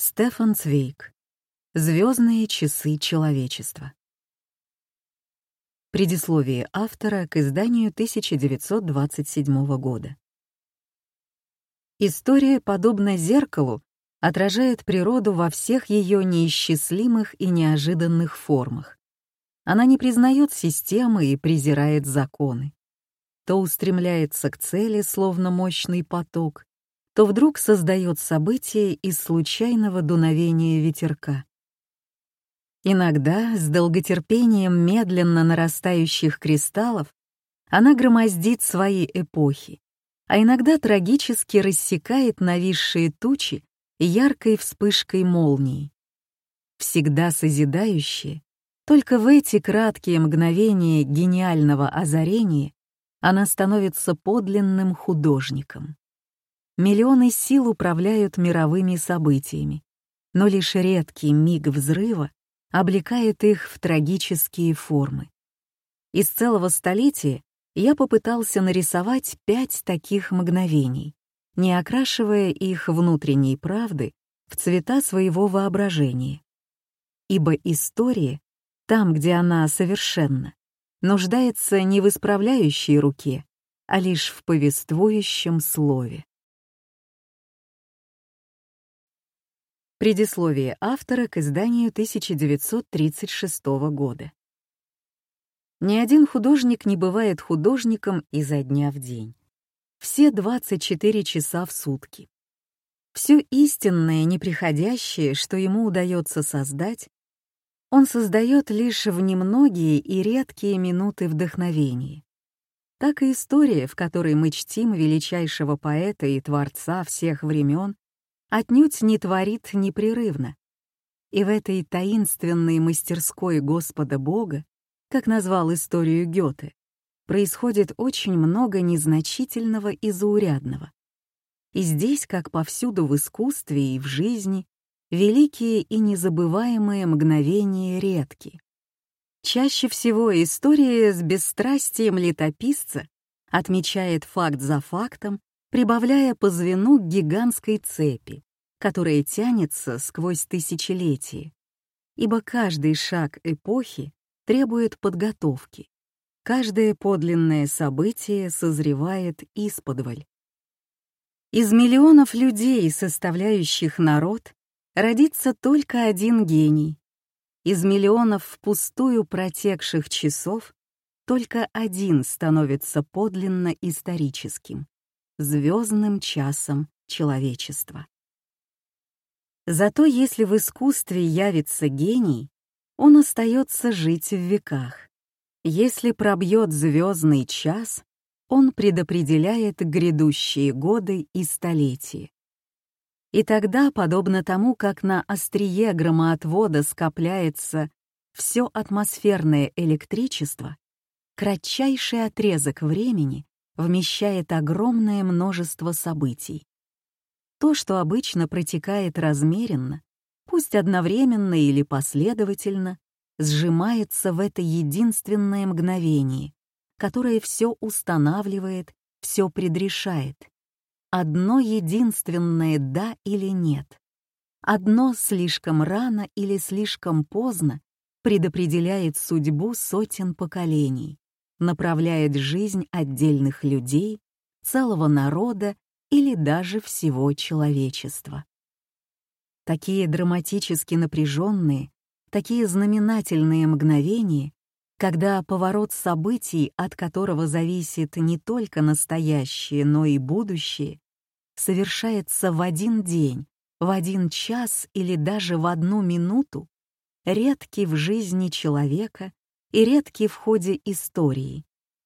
Стефан Цвейг. Звездные часы человечества. Предисловие автора к изданию 1927 года. История, подобно зеркалу, отражает природу во всех ее неисчислимых и неожиданных формах. Она не признает системы и презирает законы. То устремляется к цели, словно мощный поток, то вдруг создает события из случайного дуновения ветерка. Иногда, с долготерпением медленно нарастающих кристаллов, она громоздит свои эпохи, а иногда трагически рассекает нависшие тучи яркой вспышкой молнии. Всегда созидающая, только в эти краткие мгновения гениального озарения она становится подлинным художником. Миллионы сил управляют мировыми событиями, но лишь редкий миг взрыва облекает их в трагические формы. Из целого столетия я попытался нарисовать 5 таких мгновений, не окрашивая их внутренней правды в цвета своего воображения. Ибо история, там, где она совершенна, нуждается не в исправляющей руке, а лишь в повествующем слове. Предисловие автора к изданию 1936 года. Ни один художник не бывает художником изо дня в день. Все 24 часа в сутки. Все истинное, неприходящее, что ему удается создать, он создает лишь в немногие и редкие минуты вдохновения. Так и история, в которой мы чтим величайшего поэта и творца всех времен, отнюдь не творит непрерывно. И в этой таинственной мастерской Господа Бога, как назвал историю Гёте, происходит очень много незначительного и заурядного. И здесь, как повсюду в искусстве и в жизни, великие и незабываемые мгновения редки. Чаще всего история с бесстрастием летописца отмечает факт за фактом, прибавляя по звену к гигантской цепи, которая тянется сквозь тысячелетия. Ибо каждый шаг эпохи требует подготовки, каждое подлинное событие созревает исподволь. Из миллионов людей, составляющих народ, родится только один гений. Из миллионов впустую протекших часов только один становится подлинно историческим — звездным часом человечества. Зато если в искусстве явится гений, он остается жить в веках. Если пробьет звездный час, он предопределяет грядущие годы и столетия. И тогда, подобно тому, как на острие громоотвода скопляется все атмосферное электричество, кратчайший отрезок времени вмещает огромное множество событий. То, что обычно протекает размеренно, пусть одновременно или последовательно, сжимается в это единственное мгновение, которое все устанавливает, все предрешает. Одно единственное «да» или «нет». Одно слишком рано или слишком поздно предопределяет судьбу сотен поколений, направляет жизнь отдельных людей, целого народа или даже всего человечества. Такие драматически напряженные, такие знаменательные мгновения, когда поворот событий, от которого зависит не только настоящее, но и будущее, совершается в один день, в один час или даже в одну минуту, редки в жизни человека и редки в ходе истории.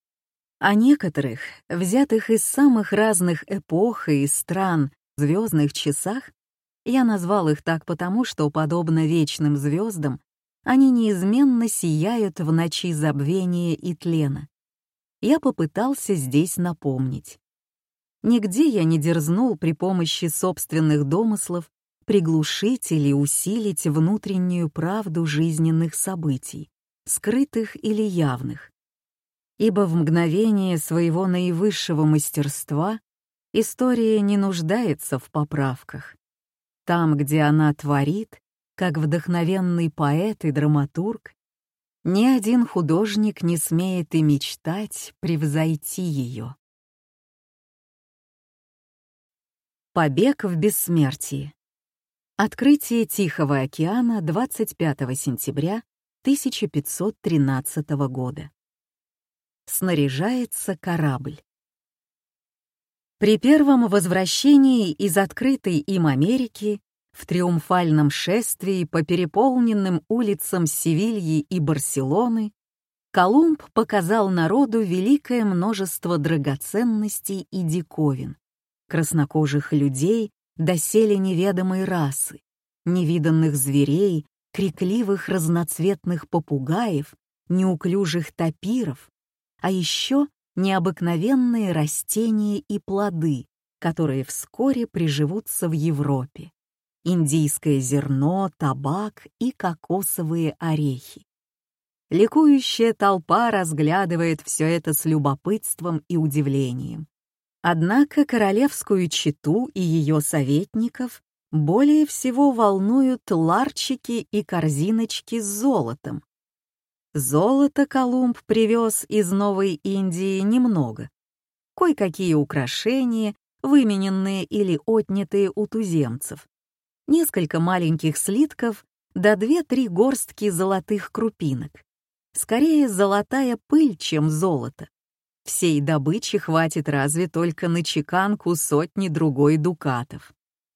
О некоторых, взятых из самых разных эпох и стран, звездных часах, я назвал их так потому, что, подобно вечным звездам, они неизменно сияют в ночи забвения и тлена. Я попытался здесь напомнить. Нигде я не дерзнул при помощи собственных домыслов приглушить или усилить внутреннюю правду жизненных событий, скрытых или явных. Ибо в мгновение своего наивысшего мастерства история не нуждается в поправках. там, где она творит, как вдохновенный поэт и драматург, ни один художник не смеет и мечтать превзойти ее. Побег в бессмертие. Открытие Тихого океана 25 сентября 1513 года. Снаряжается корабль. При первом возвращении из открытой им Америки в триумфальном шествии по переполненным улицам Севильи и Барселоны Колумб показал народу великое множество драгоценностей и диковин, краснокожих людей доселе неведомой расы, невиданных зверей, крикливых разноцветных попугаев, неуклюжих тапиров, а еще необыкновенные растения и плоды, которые вскоре приживутся в Европе. Индийское зерно, табак и кокосовые орехи. Ликующая толпа разглядывает все это с любопытством и удивлением. Однако королевскую чету и ее советников более всего волнуют ларчики и корзиночки с золотом. Золота Колумб привез из Новой Индии немного. Кое-какие украшения, вымененные или отнятые у туземцев. Несколько маленьких слитков да 2-3 горстки золотых крупинок. Скорее золотая пыль, чем золото. Всей добычи хватит разве только на чеканку сотни-другой дукатов.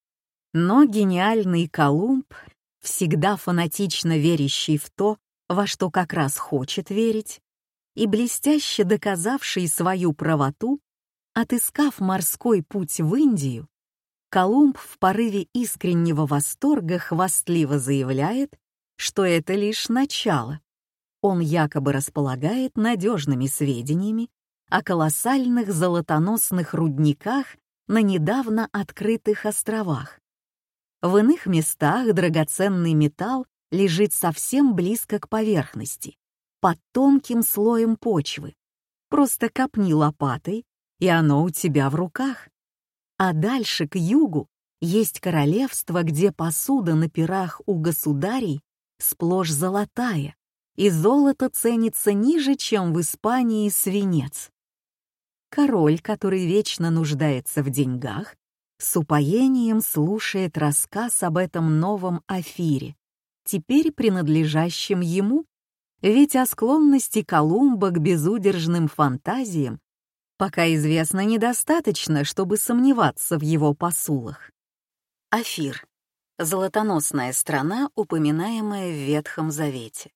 Но гениальный Колумб, всегда фанатично верящий в то, во что как раз хочет верить, и блестяще доказавший свою правоту, отыскав морской путь в Индию, Колумб в порыве искреннего восторга хвастливо заявляет, что это лишь начало. Он якобы располагает надежными сведениями о колоссальных золотоносных рудниках на недавно открытых островах. В иных местах драгоценный металл лежит совсем близко к поверхности, под тонким слоем почвы. Просто копни лопатой, и оно у тебя в руках. А дальше, к югу, есть королевство, где посуда на пирах у государей сплошь золотая, и золото ценится ниже, чем в Испании свинец. Король, который вечно нуждается в деньгах, с упоением слушает рассказ об этом новом Офире, теперь принадлежащем ему, ведь о склонности Колумба к безудержным фантазиям пока известно недостаточно, чтобы сомневаться в его посулах. Офир — золотоносная страна, упоминаемая в Ветхом Завете.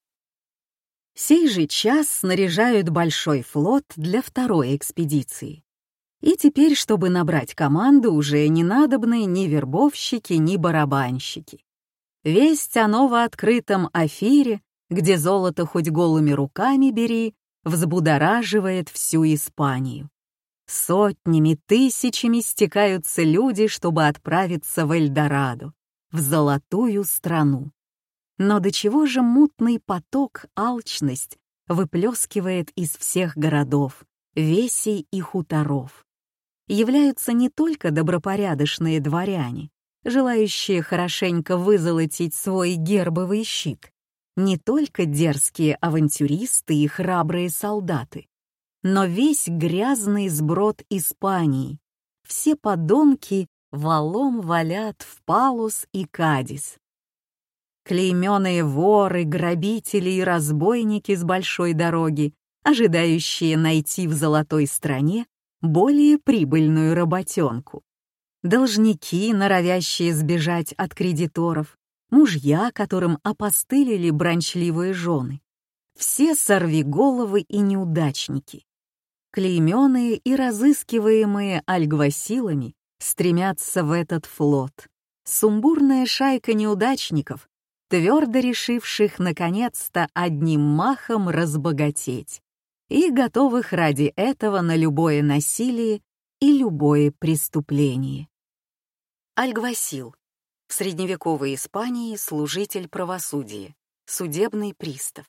Сей же час снаряжают большой флот для второй экспедиции. И теперь, чтобы набрать команду, уже не надобны ни вербовщики, ни барабанщики. Весть о новооткрытом Офире, где золото хоть голыми руками бери, взбудораживает всю Испанию. Сотнями, тысячами стекаются люди, чтобы отправиться в Эльдорадо, в золотую страну. Но до чего же мутный поток, алчность выплескивает из всех городов, весей и хуторов. Являются не только добропорядочные дворяне, желающие хорошенько вызолотить свой гербовый щит, не только дерзкие авантюристы и храбрые солдаты, но весь грязный сброд Испании, все подонки валом валят в Палус и Кадис. Клеймёные воры, грабители и разбойники с большой дороги, ожидающие найти в золотой стране более прибыльную работенку. Должники, норовящие сбежать от кредиторов, мужья, которым опостылили бранчливые жены. Все сорвиголовы и неудачники. Клеймёные и разыскиваемые альгвасилами стремятся в этот флот. Сумбурная шайка неудачников, твердо решивших наконец-то одним махом разбогатеть и готовых ради этого на любое насилие и любое преступление. Альгвасил. В средневековой Испании служитель правосудия, судебный пристав.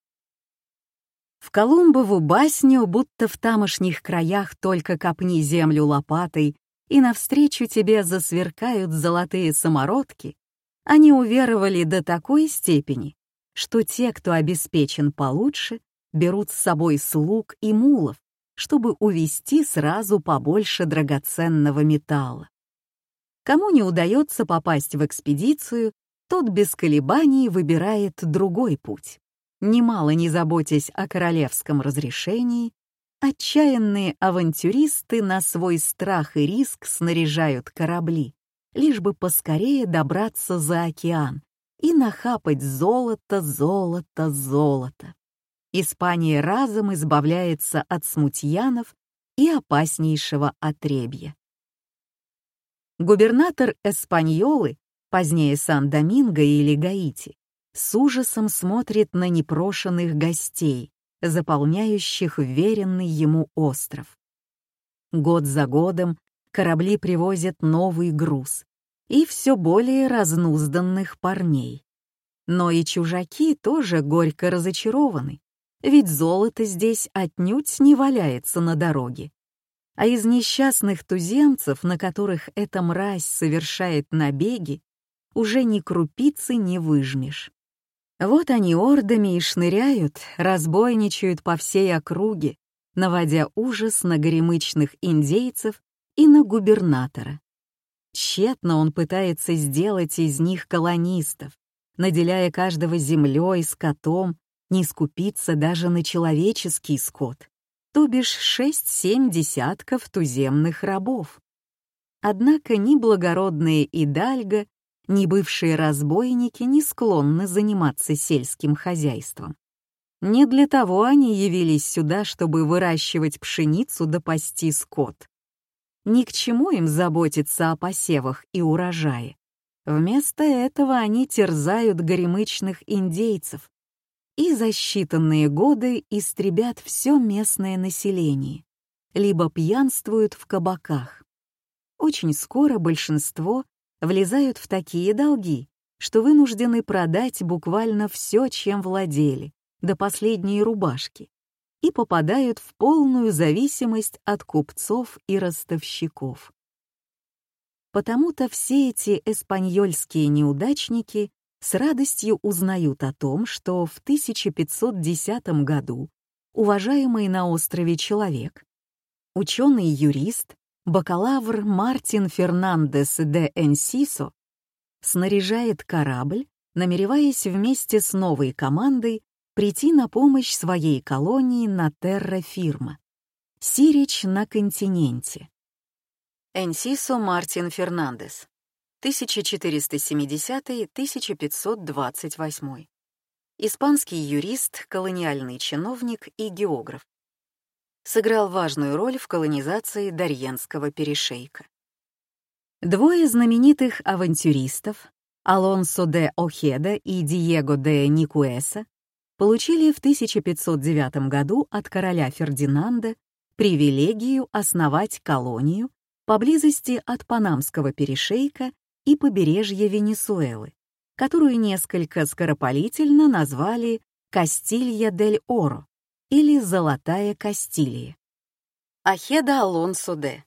В Колумбову басню, будто в тамошних краях только копни землю лопатой, и навстречу тебе засверкают золотые самородки, они уверовали до такой степени, что те, кто обеспечен получше, берут с собой слуг и мулов, чтобы увезти сразу побольше драгоценного металла. Кому не удается попасть в экспедицию, тот без колебаний выбирает другой путь. Немало не заботясь о королевском разрешении, отчаянные авантюристы на свой страх и риск снаряжают корабли, лишь бы поскорее добраться за океан и нахапать золото, золото, золото. Испания разом избавляется от смутьянов и опаснейшего отребья. Губернатор Эспаньолы, позднее Сан-Доминго или Гаити, с ужасом смотрит на непрошенных гостей, заполняющих веренный ему остров. Год за годом корабли привозят новый груз и все более разнузданных парней. Но и чужаки тоже горько разочарованы, ведь золото здесь отнюдь не валяется на дороге. А из несчастных туземцев, на которых эта мразь совершает набеги, уже ни крупицы не выжмешь. Вот они ордами и шныряют, разбойничают по всей округе, наводя ужас на горемычных индейцев и на губернатора. Тщетно он пытается сделать из них колонистов, наделяя каждого землей, скотом, не скупиться даже на человеческий скот, то бишь 6-7 десятков туземных рабов. Однако ни благородные идальго, ни бывшие разбойники не склонны заниматься сельским хозяйством. Не для того они явились сюда, чтобы выращивать пшеницу да пасти скот. Ни к чему им заботиться о посевах и урожае. Вместо этого они терзают горемычных индейцев и за считанные годы истребят все местное население, либо пьянствуют в кабаках. Очень скоро большинство влезают в такие долги, что вынуждены продать буквально все, чем владели, до последней рубашки, и попадают в полную зависимость от купцов и ростовщиков. Потому-то все эти эспаньольские неудачники с радостью узнают о том, что в 1510 году уважаемый на острове человек, ученый-юрист, бакалавр Мартин Фернандес де Энсисо снаряжает корабль, намереваясь вместе с новой командой прийти на помощь своей колонии на терра-фирма — Сирич на континенте. Энсисо Мартин Фернандес, 1470-1528. Испанский юрист, колониальный чиновник и географ. Сыграл важную роль в колонизации Дарьенского перешейка. Двое знаменитых авантюристов, Алонсо де Охеда и Диего де Никуэса, получили в 1509 году от короля Фердинанда привилегию основать колонию поблизости от Панамского перешейка и побережья Венесуэлы, которую несколько скоропалительно назвали Кастилья-дель-Оро или Золотая Кастилия. Охеда Алонсо де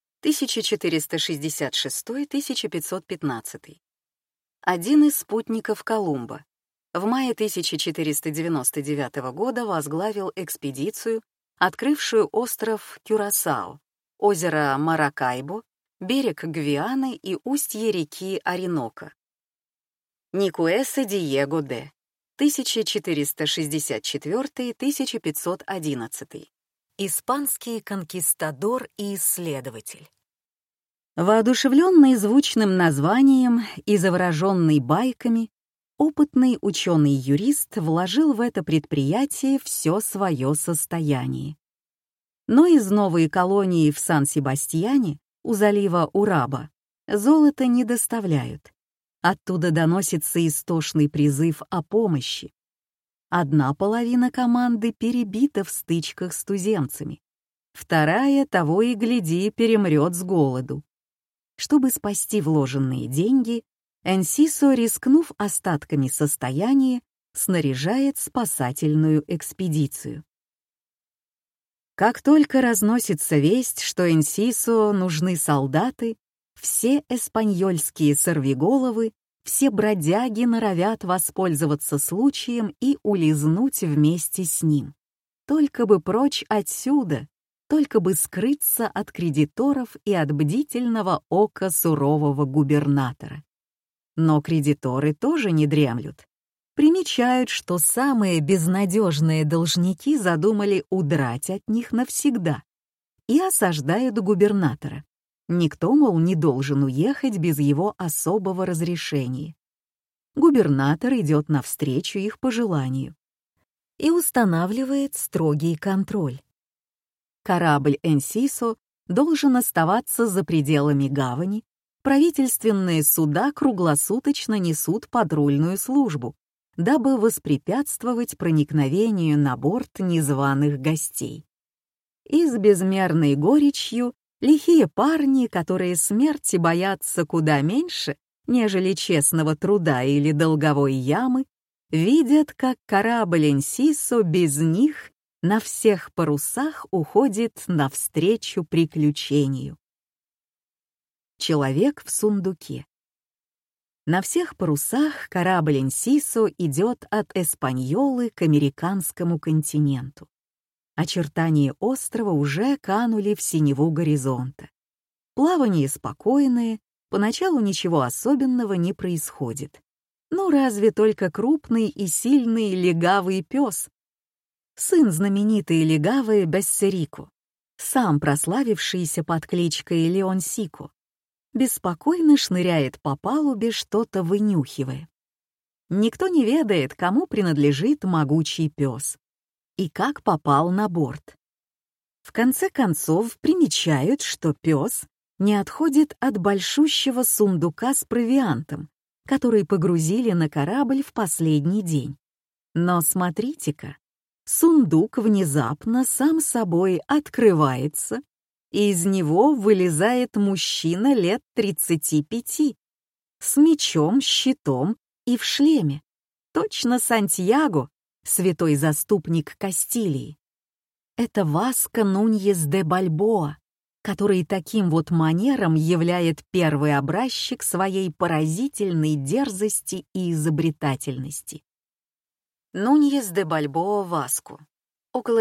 1466-1515. Один из спутников Колумба. В мае 1499 года возглавил экспедицию, открывшую остров Кюрасао, озеро Маракайбо, берег Гвианы и устье реки Ориноко. Никуэса Диего де 1464-1511. Испанский конкистадор и исследователь. Воодушевленный звучным названием и завороженный байками, опытный ученый-юрист вложил в это предприятие все свое состояние. Но из новой колонии в Сан-Себастьяне, у залива Ураба, золото не доставляют. Оттуда доносится истошный призыв о помощи. Одна половина команды перебита в стычках с туземцами, вторая, того и гляди, перемрет с голоду. Чтобы спасти вложенные деньги, Энсисо, рискнув остатками состояния, снаряжает спасательную экспедицию. Как только разносится весть, что Энсисо нужны солдаты, все эспаньольские сорвиголовы, все бродяги норовят воспользоваться случаем и улизнуть вместе с ним. Только бы прочь отсюда, только бы скрыться от кредиторов и от бдительного ока сурового губернатора. Но кредиторы тоже не дремлют. Примечают, что самые безнадежные должники задумали удрать от них навсегда и осаждают губернатора. Никто, мол, не должен уехать без его особого разрешения. Губернатор идет навстречу их пожеланию и устанавливает строгий контроль. Корабль «Энсисо» должен оставаться за пределами гавани, правительственные суда круглосуточно несут патрульную службу, дабы воспрепятствовать проникновению на борт незваных гостей. И с безмерной горечью лихие парни, которые смерти боятся куда меньше, нежели честного труда или долговой ямы, видят, как корабль «Энсисо» без них на всех парусах уходит навстречу приключению. Человек в сундуке. На всех парусах корабль «Энсисо» идет от Эспаньолы к американскому континенту. Очертания острова уже канули в синеву горизонта. Плавание спокойное, поначалу ничего особенного не происходит. Ну, разве только крупный и сильный легавый пес. Сын знаменитой легавой Бессерико, сам прославившийся под кличкой Леонсико, беспокойно шныряет по палубе, что-то вынюхивая. Никто не ведает, кому принадлежит могучий пес и как попал на борт. В конце концов примечают, что пес не отходит от большущего сундука с провиантом, который погрузили на корабль в последний день. Но смотрите-ка, сундук внезапно сам собой открывается, и из него вылезает мужчина лет 35, с мечом, щитом и в шлеме. Точно Сантьяго, святой заступник Кастилии. Это Васко Нуньес де Бальбоа, который таким вот манером являет первый образчик своей поразительной дерзости и изобретательности. Нуньес де Бальбоа Васко, около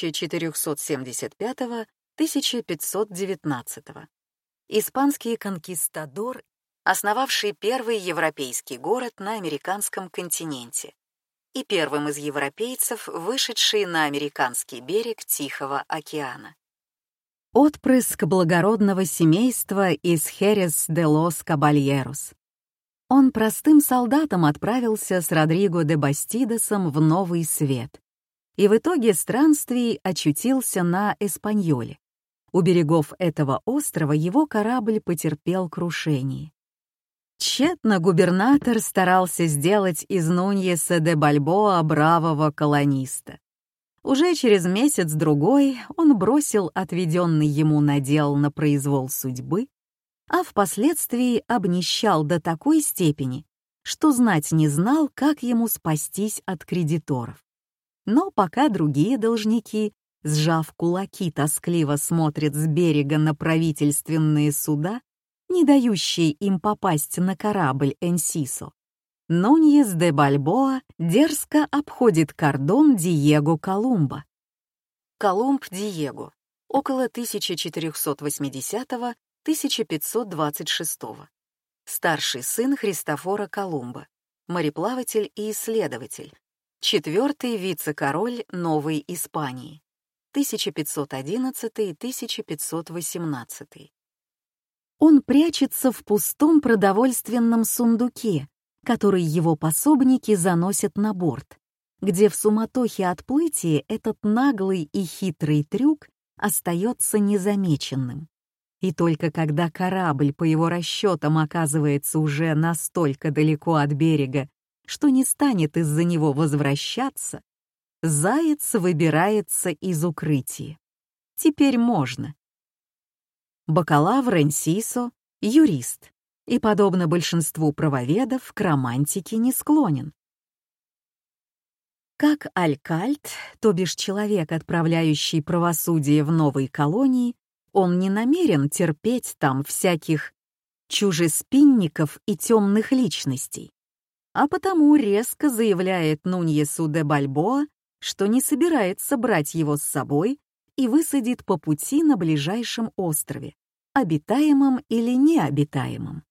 1475-1519. Испанский конкистадор, основавший первый европейский город на американском континенте и первым из европейцев, вышедший на американский берег Тихого океана. Отпрыск благородного семейства из Херес де лос Кабальерос. Он простым солдатом отправился с Родриго де Бастидосом в Новый Свет и в итоге странствий очутился на Эспаньоле. У берегов этого острова его корабль потерпел крушение. Тщетно губернатор старался сделать из Нуньеса де Бальбоа бравого колониста. Уже через месяц-другой он бросил отведенный ему надел на произвол судьбы, а впоследствии обнищал до такой степени, что знать не знал, как ему спастись от кредиторов. Но пока другие должники, сжав кулаки, тоскливо смотрят с берега на правительственные суда, не дающие им попасть на корабль «Энсисо», Нуньес де Бальбоа дерзко обходит кордон Диего Колумба. Колумб Диего, около 1480-1526. Старший сын Христофора Колумба, мореплаватель и исследователь, четвертый вице-король Новой Испании, 1511-1518. Он прячется в пустом продовольственном сундуке, который его пособники заносят на борт, где в суматохе отплытия этот наглый и хитрый трюк остается незамеченным. И только когда корабль, по его расчетам, оказывается уже настолько далеко от берега, что не станет из-за него возвращаться, заяц выбирается из укрытия. Теперь можно. Бакалавр Энсисо — юрист, и, подобно большинству правоведов, к романтике не склонен. Как алькальд, то бишь человек, отправляющий правосудие в новые колонии, он не намерен терпеть там всяких чужеспинников и темных личностей, а потому резко заявляет Нуньесу де Бальбоа, что не собирается брать его с собой и высадит по пути на ближайшем острове, обитаемом или необитаемом.